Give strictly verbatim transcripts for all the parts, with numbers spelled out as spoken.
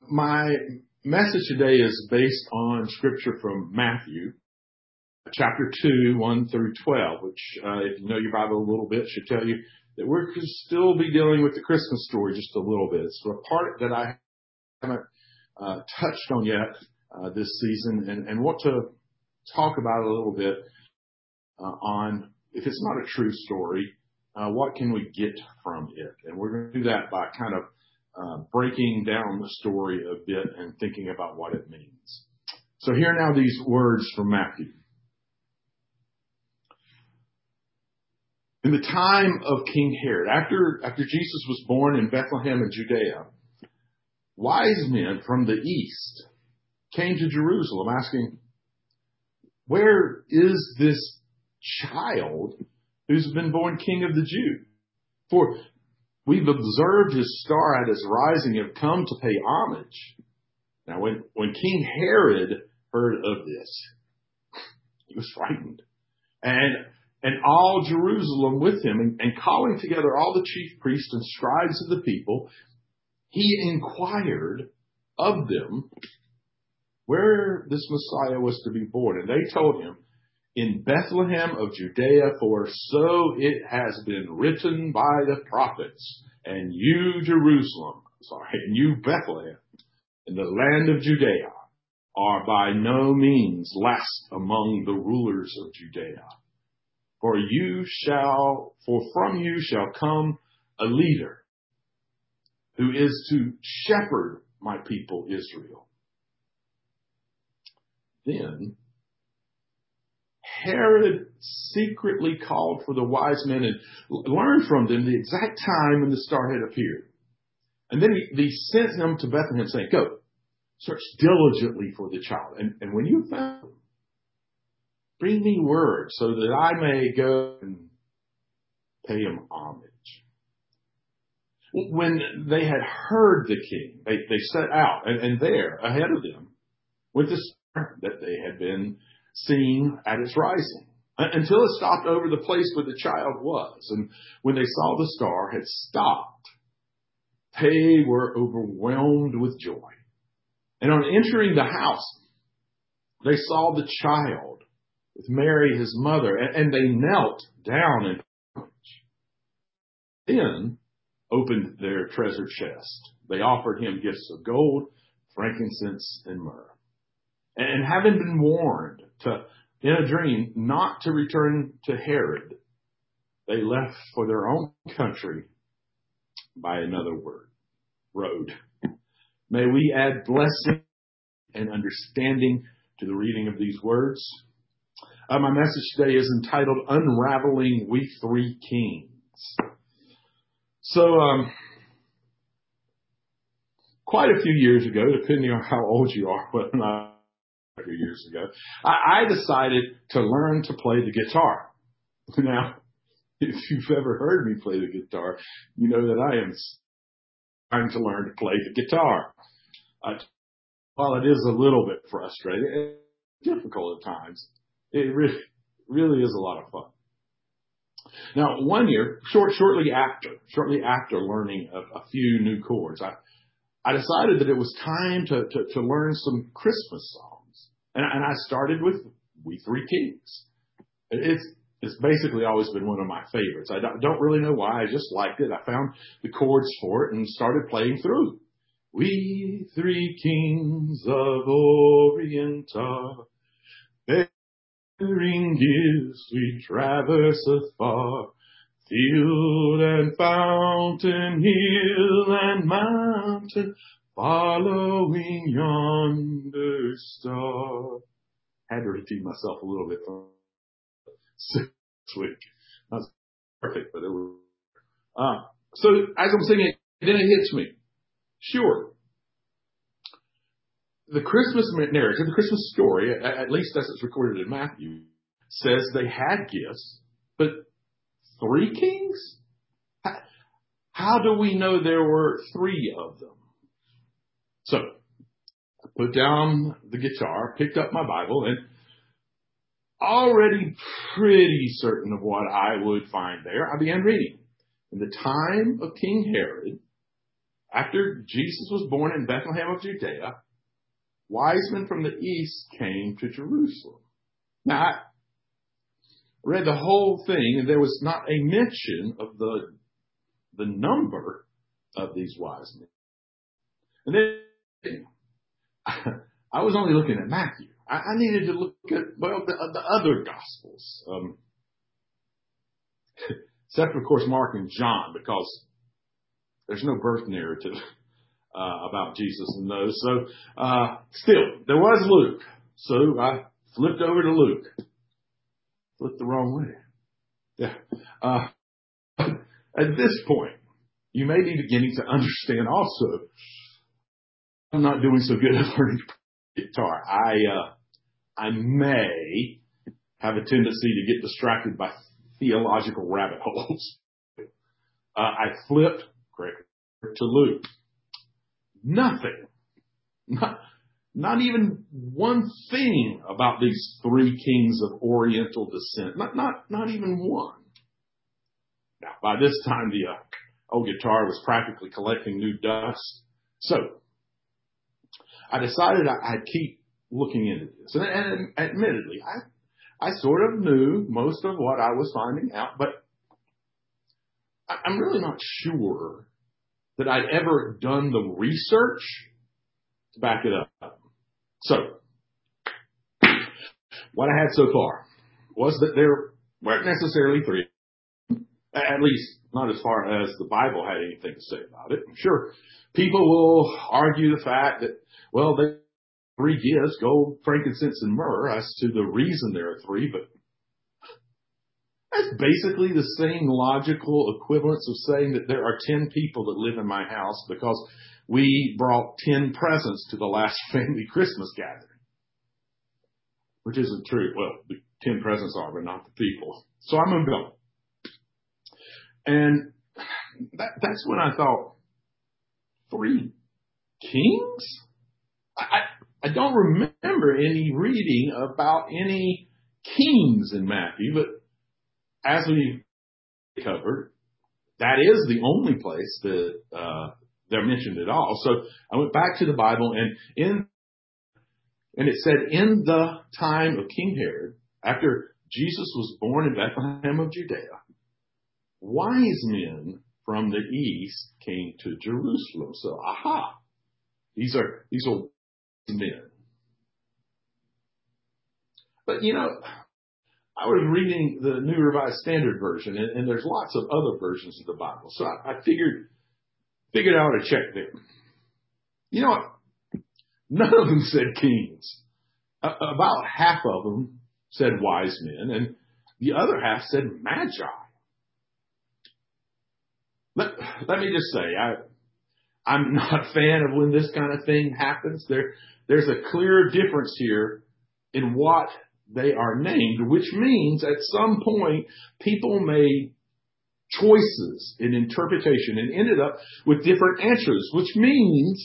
My message today is based on scripture from Matthew, chapter two, one through twelve, which, uh, if you know your Bible a little bit, should tell you that we're going to still be dealing with the Christmas story just a little bit. It's a part that I haven't uh, touched on yet uh, this season and, and want to talk about a little bit uh, on, if it's not a true story, uh, what can we get from it? And we're going to do that by kind of uh, breaking down the story a bit and thinking about what it means. So here are now these words from Matthew. In the time of King Herod, after, after Jesus was born in Bethlehem in Judea, wise men from the east came to Jerusalem asking, "Where is this child who's been born King of the Jews? For we've observed his star at his rising and have come to pay homage." Now, when, when King Herod heard of this, he was frightened. And And all Jerusalem with him, and, and calling together all the chief priests and scribes of the people, he inquired of them where this Messiah was to be born. And they told him, "In Bethlehem of Judea, for so it has been written by the prophets. And you, Jerusalem, sorry, and you, Bethlehem, in the land of Judea, are by no means last among the rulers of Judea. For you shall, for from you shall come a leader who is to shepherd my people Israel." Then Herod secretly called for the wise men and learned from them the exact time when the star had appeared. And then he, he sent them to Bethlehem saying, "Go, search diligently for the child. And, and when you found him, bring me word so that I may go and pay him homage." When they had heard the king, they, they set out, and, and there, ahead of them, went the star that they had been seeing at its rising, until it stopped over the place where the child was. And when they saw the star had stopped, they were overwhelmed with joy. And on entering the house, they saw the child with Mary, his mother, and they knelt down in homage. Then opened their treasure chest. They offered him gifts of gold, frankincense, and myrrh. And having been warned to, in a dream, not to return to Herod, they left for their own country by another word, road. May we add blessing and understanding to the reading of these words. Uh, my message today is entitled Unraveling We Three Kings. So, um, quite a few years ago, depending on how old you are, but not a few years ago, I, I decided to learn to play the guitar. Now, if you've ever heard me play the guitar, you know that I am trying to learn to play the guitar. Uh, while it is a little bit frustrating and difficult at times, it really, really is a lot of fun. Now, one year, short, shortly after, shortly after learning a, a few new chords, I, I decided that it was time to, to, to learn some Christmas songs. And, and I started with We Three Kings. It's, it's basically always been one of my favorites. I don't, don't really know why. I just liked it. I found the chords for it and started playing through. We three kings of Orient are, bearing gifts we traverse afar, field and fountain, hill and mountain, following yonder star. Had to repeat myself a little bit from this week. Not perfect, but it was. Uh, so as I'm singing, then it hits me. Sure. The Christmas narrative, the Christmas story, at least as it's recorded in Matthew, says they had gifts, but three kings? How do we know there were three of them? So, I put down the guitar, picked up my Bible, and already pretty certain of what I would find there, I began reading. In the time of King Herod, after Jesus was born in Bethlehem of Judea, wise men from the east came to Jerusalem. Now, I read the whole thing, and there was not a mention of the, the number of these wise men. And then I was only looking at Matthew. I, I needed to look at, well, the, the other Gospels. Um, except, of course, Mark and John, because there's no birth narrative uh, about Jesus in those. So, uh, still, there was Luke. So I flipped over to Luke. Flipped the wrong way. Yeah. Uh, at this point, you may be beginning to understand also, I'm not doing so good at learning guitar. I, uh, I may have a tendency to get distracted by theological rabbit holes. Uh, I flipped correct, to Luke. Nothing. Not, not even one thing about these three kings of Oriental descent. Not, not, not even one. Now, by this time, the uh, old guitar was practically collecting new dust. So, I decided I'd keep looking into this. And, and admittedly, I, I sort of knew most of what I was finding out, but I, I'm really not sure that I'd ever done the research to back it up. So, what I had so far was that there weren't necessarily three, at least not as far as the Bible had anything to say about it. I'm sure people will argue the fact that, well, they three gifts, gold, frankincense, and myrrh, as to the reason there are three, but that's basically the same logical equivalence of saying that there are ten people that live in my house because we brought ten presents to the last family Christmas gathering. Which isn't true. Well, the ten presents are, but not the people. So I moved on. And that, that's when I thought, three kings? I, I don't remember any reading about any kings in Matthew, but as we covered, that is the only place that uh, they're mentioned at all. So I went back to the Bible, and in and it said, in the time of King Herod, after Jesus was born in Bethlehem of Judea, wise men from the east came to Jerusalem. So, aha, these are these are men. But you know, I was reading the New Revised Standard Version, and, and there's lots of other versions of the Bible. So I, I figured figured out to check them. You know what? None of them said kings. Uh, about half of them said wise men, and the other half said magi. Let, let me just say, I, I'm not a fan of when this kind of thing happens. There, there's a clear difference here in what they are named, which means at some point people made choices in interpretation and ended up with different answers, which means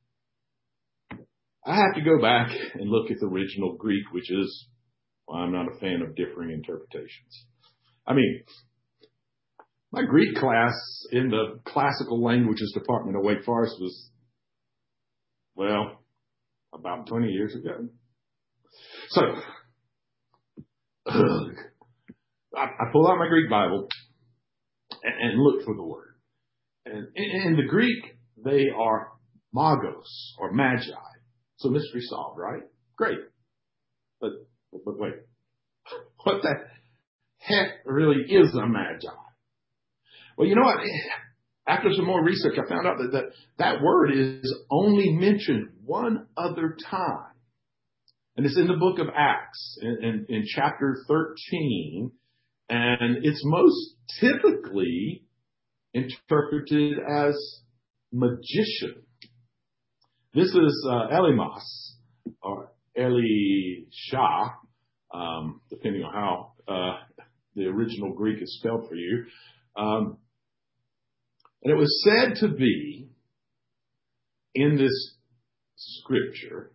I have to go back and look at the original Greek, which is why I'm not a fan of differing interpretations. I mean, my Greek class in the classical languages department of Wake Forest was, well, about twenty years ago. So, ugh, I, I pull out my Greek Bible and, and look for the word. And in, in the Greek, they are magos or magi. So mystery solved, right? Great. But, but wait, what the heck really is a magi? Well, you know what? After some more research, I found out that that, that word is only mentioned one other time. And it's in the book of Acts in, in, in chapter thirteen. And it's most typically interpreted as magician. This is uh, Elymas, or Elisha, um, depending on how uh, the original Greek is spelled for you. Um, and it was said to be in this scripture,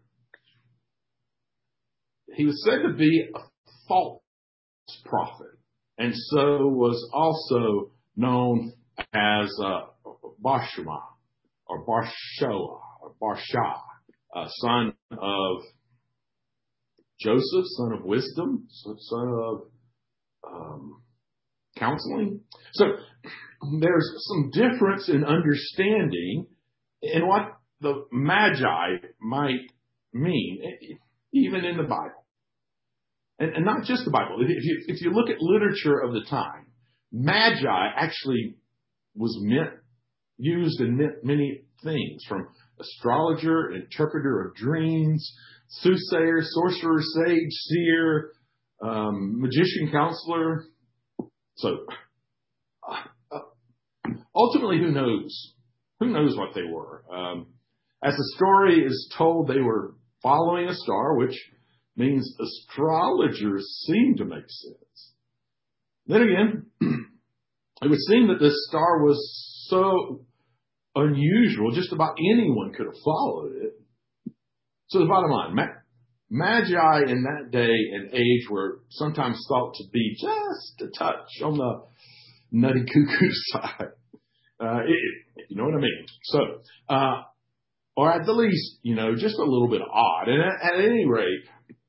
he was said to be a false prophet, and so was also known as uh, Bashma, or Barshoah, or Barsha, uh, son of Joseph, son of wisdom, son of um, counseling. So there's some difference in understanding in what the Magi might mean, even in the Bible. And, and not just the Bible. If you, if you look at literature of the time, Magi actually was meant, used and meant many things, from astrologer, interpreter of dreams, soothsayer, sorcerer, sage, seer, um, magician, counselor. So uh, uh, ultimately, who knows? Who knows what they were? Um, as the story is told, they were following a star, which means astrologers seem to make sense. Then again, it would seem that this star was so unusual, just about anyone could have followed it. So the bottom line, ma- Magi in that day and age were sometimes thought to be just a touch on the nutty cuckoo side. Uh, it, you know what I mean? So, uh, or at the least, you know, just a little bit odd. And at, at any rate,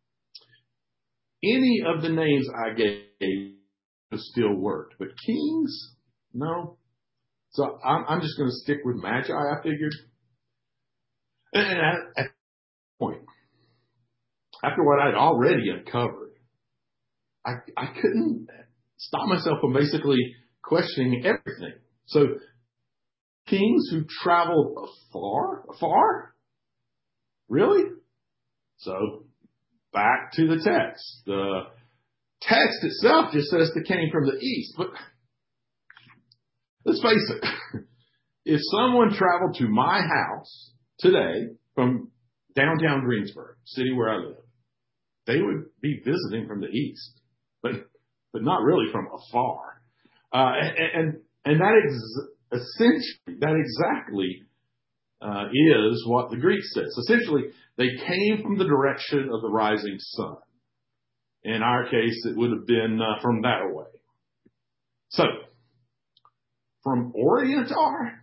any of the names I gave still worked, but kings, no. So I'm, I'm just going to stick with Magi, I figured. And at, at that point, after what I'd already uncovered, I, I couldn't stop myself from basically questioning everything. So kings who traveled afar, afar? Really? So back to the text. The text itself just says they came from the east, but let's face it. If someone traveled to my house today from downtown Greensburg, city where I live, they would be visiting from the east, but but not really from afar. Uh, and, and and that ex- essentially, that exactly uh, is what the Greek says. Essentially, they came from the direction of the rising sun. In our case, it would have been uh, from that away. So, from Orient are? I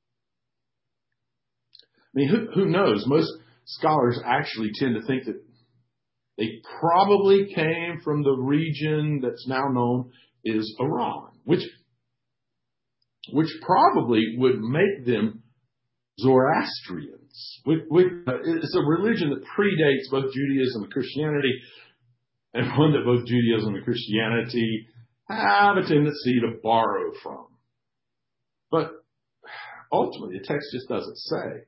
mean, who, who knows? Most scholars actually tend to think that they probably came from the region that's now known as Iran, which, which probably would make them Zoroastrians. With, with, uh, it's a religion that predates both Judaism and Christianity, and one that both Judaism and Christianity have a tendency to borrow from. But ultimately, the text just doesn't say.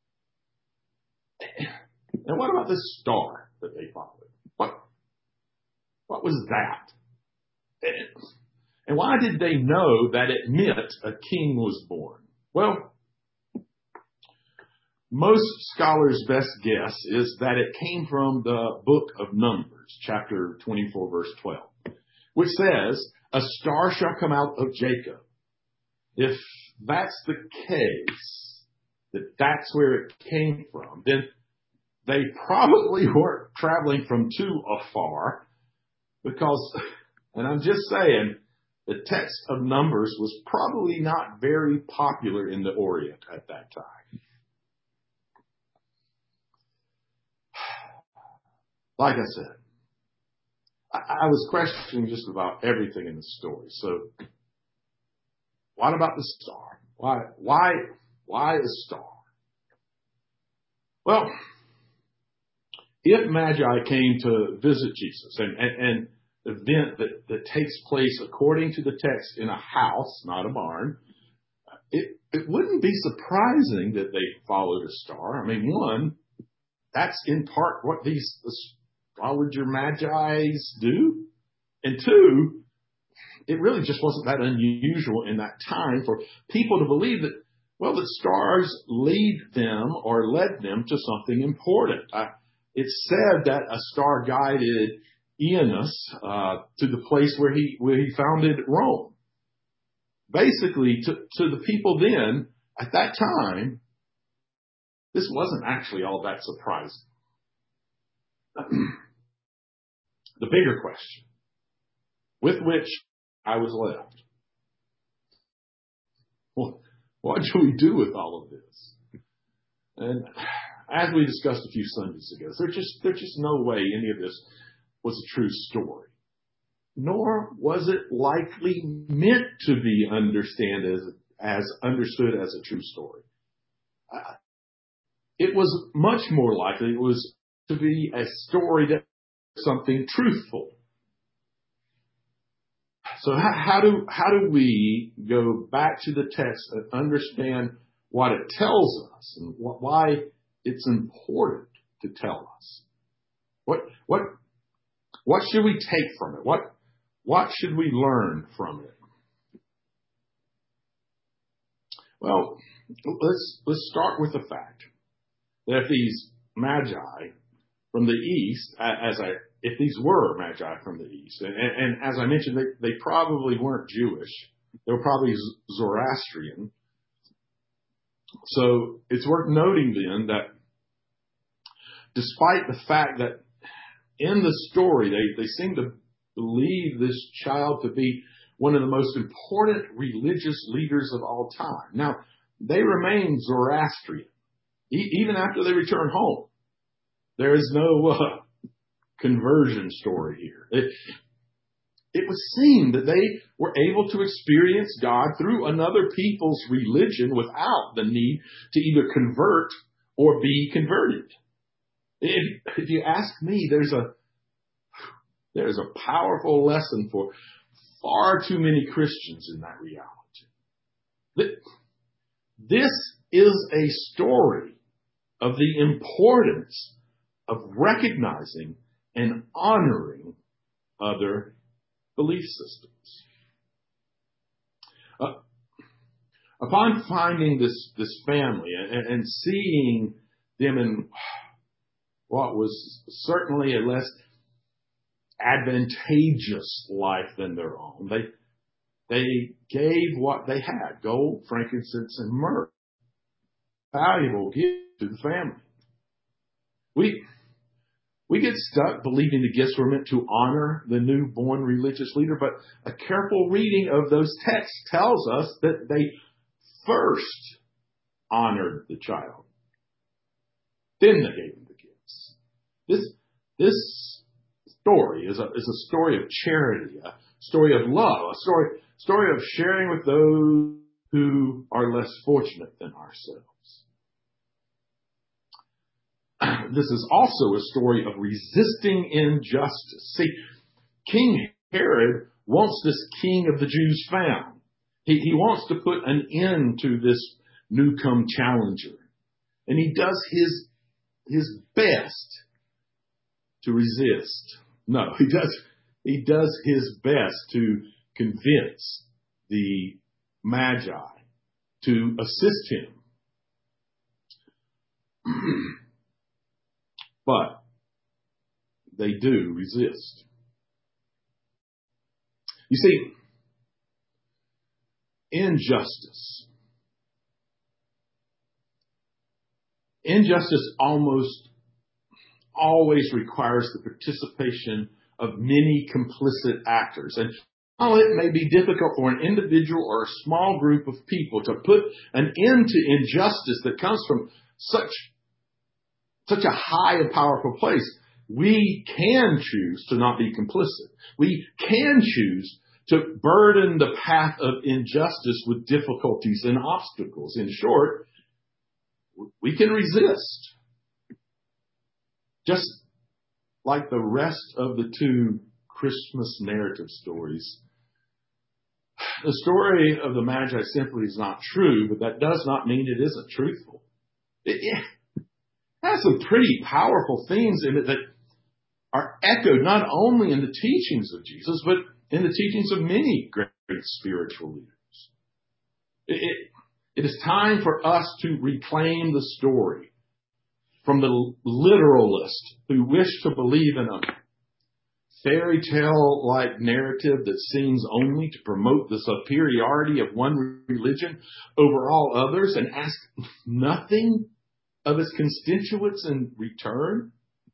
And what about this star that they followed? What, what was that? And why did they know that it meant a king was born? Well, most scholars' best guess is that it came from the book of Numbers, chapter twenty-four, verse twelve, which says, "A star shall come out of Jacob." If that's the case, that that's where it came from, then they probably weren't traveling from too afar, because, and I'm just saying, the text of Numbers was probably not very popular in the Orient at that time. Like I said, I, I was questioning just about everything in the story. So, what about the star? Why, why, why a star? Well, if Magi came to visit Jesus, and, and, and the event that, that takes place according to the text in a house, not a barn, it, it wouldn't be surprising that they followed a star. I mean, one, that's in part what these astrologer Magi's do. And two, it really just wasn't that unusual in that time for people to believe that, well, that stars lead them or led them to something important. I, it's said that a star guided Aeneas uh, to the place where he where he founded Rome. Basically, to, to the people then, at that time, this wasn't actually all that surprising. The bigger question, with which I was left, well, What do we do with all of this? And as we discussed a few Sundays ago, there's just, there's just no way any of this was a true story. Nor was it likely meant to be understand as, as understood as a true story. Uh, it was much more likely it was to be a story that something truthful. So how, how do how do we go back to the text and understand what it tells us and wh- why it's important to tell us? What what what should we take from it? What what should we learn from it? Well, let's let's start with the fact that if these magi from the east, as I if these were magi from the east, and, and as I mentioned, they, they probably weren't Jewish. They were probably Zoroastrian. So it's worth noting then that despite the fact that in the story they, they seem to believe this child to be one of the most important religious leaders of all time. Now, they remain Zoroastrian, e- even after they return home. There is no uh, conversion story here. It, it was seen that they were able to experience God through another people's religion without the need to either convert or be converted. If, if you ask me, there's a there's a powerful lesson for far too many Christians in that reality. This is a story of the importance of recognizing and honoring other belief systems. Uh, upon finding this, this family and, and seeing them in what was certainly a less advantageous life than their own, they, they gave what they had, gold, frankincense, and myrrh, valuable gifts to the family. We We get stuck believing the gifts were meant to honor the newborn religious leader, but a careful reading of those texts tells us that they first honored the child. Then they gave him the gifts. This, this story is a, is a story of charity, a story of love, a story, story of sharing with those who are less fortunate than ourselves. This is also a story of resisting injustice. See, King Herod wants this king of the Jews found. He, he wants to put an end to this newcome challenger. And he does his, his best to resist. No, he does, he does his best to convince the Magi to assist him. But they do resist. You see, injustice. Injustice almost always requires the participation of many complicit actors. And while it may be difficult for an individual or a small group of people to put an end to injustice that comes from such Such a high and powerful place, we can choose to not be complicit. We can choose to burden the path of injustice with difficulties and obstacles. In short, we can resist. Just like the rest of the two Christmas narrative stories. The story of the Magi simply is not true, but that does not mean it isn't truthful. It, it, has some pretty powerful themes in it that are echoed not only in the teachings of Jesus, but in the teachings of many great spiritual leaders. It, it, it is time for us to reclaim the story from the literalist who wish to believe in a fairy tale-like narrative that seems only to promote the superiority of one religion over all others and ask nothing of its constituents in return.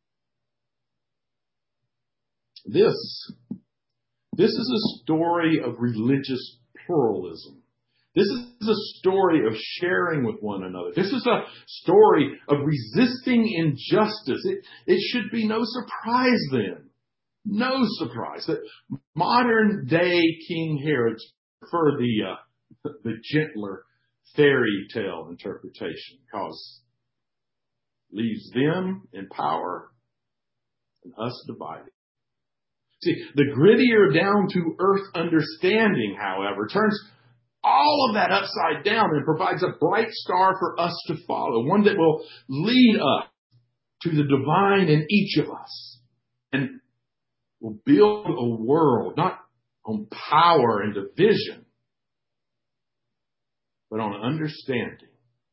This, this is a story of religious pluralism This is a story of sharing with one another. This is a story of resisting injustice. It, it should be no surprise then, no surprise that modern day King Herod prefer the, uh, the gentler fairy tale interpretation, because it leaves them in power and us divided. See, the grittier down to earth understanding, however, turns all of that upside down and provides a bright star for us to follow, one that will lead us to the divine in each of us and will build a world not on power and division, but on understanding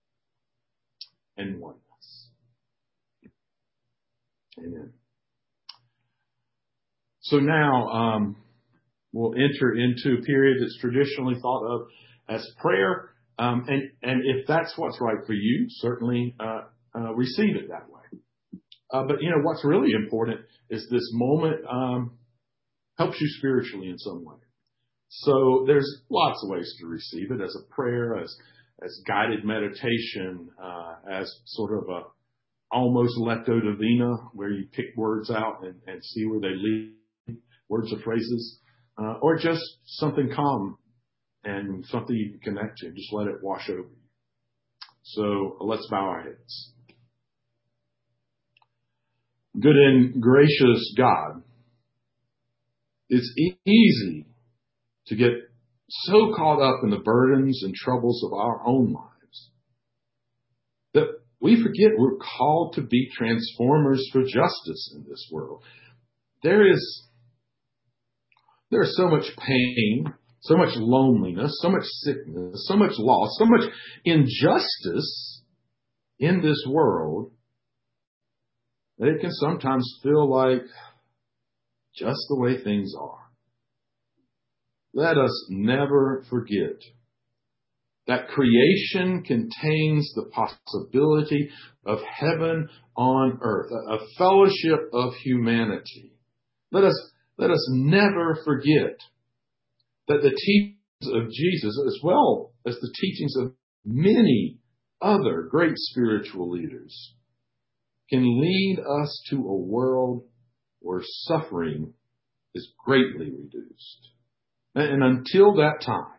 and oneness. Amen. So now um, we'll enter into a period that's traditionally thought of as prayer. Um, and, and if that's what's right for you, certainly uh, uh, receive it that way. Uh, but, you know, what's really important is this moment um, helps you spiritually in some way. So there's lots of ways to receive it, as a prayer, as as guided meditation, uh, as sort of a almost lectio divina, where you pick words out and, and see where they lead, words or phrases, uh, or just something calm and something you can connect to. Just let it wash over you. So let's bow our heads. Good and gracious God, it's e- easy to get so caught up in the burdens and troubles of our own lives that we forget we're called to be transformers for justice in this world. There is, there's so much pain, so much loneliness, so much sickness, so much loss, so much injustice in this world that it can sometimes feel like just the way things are. Let us never forget that creation contains the possibility of heaven on earth, a fellowship of humanity. Let us, let us never forget that the teachings of Jesus, as well as the teachings of many other great spiritual leaders, can lead us to a world where suffering is greatly reduced. And until that time,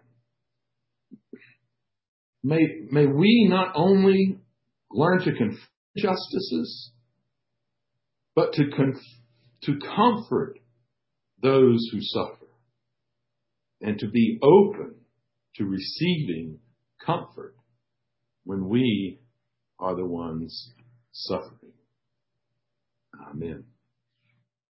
may, may we not only learn to confront injustices, but to, conf- to comfort those who suffer, and to be open to receiving comfort when we are the ones suffering. Amen.